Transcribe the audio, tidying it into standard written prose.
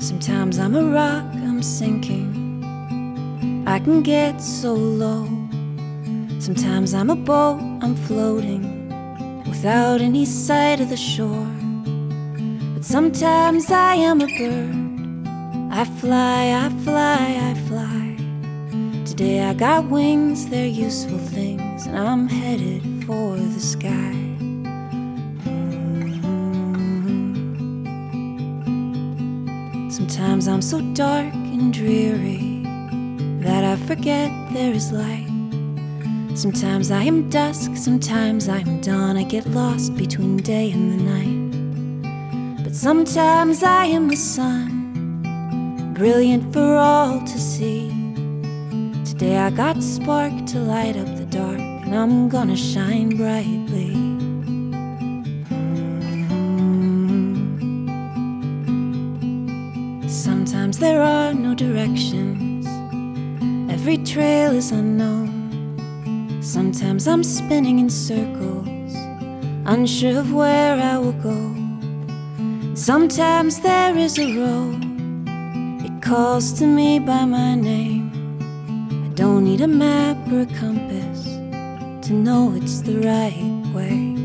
Sometimes I'm a rock, I'm sinking. I can get so low. Sometimes I'm a boat, I'm floating without any sight of the shore. But sometimes I am a bird. I fly, I fly, I fly. Today I got wings, they're useful things, and I'm headed for the sky. Sometimes I'm so dark and dreary that I forget there is light. Sometimes I am dusk, sometimes I am dawn. I get lost between day and the night. But sometimes I am the sun, brilliant for all to see. Today I got spark to light up the dark, and I'm gonna shine brightly. Sometimes there are no directions, every trail is unknown. Sometimes I'm spinning in circles, unsure of where I will go. Sometimes there is a road, it calls to me by my name. I don't need a map or a compass to know it's the right way.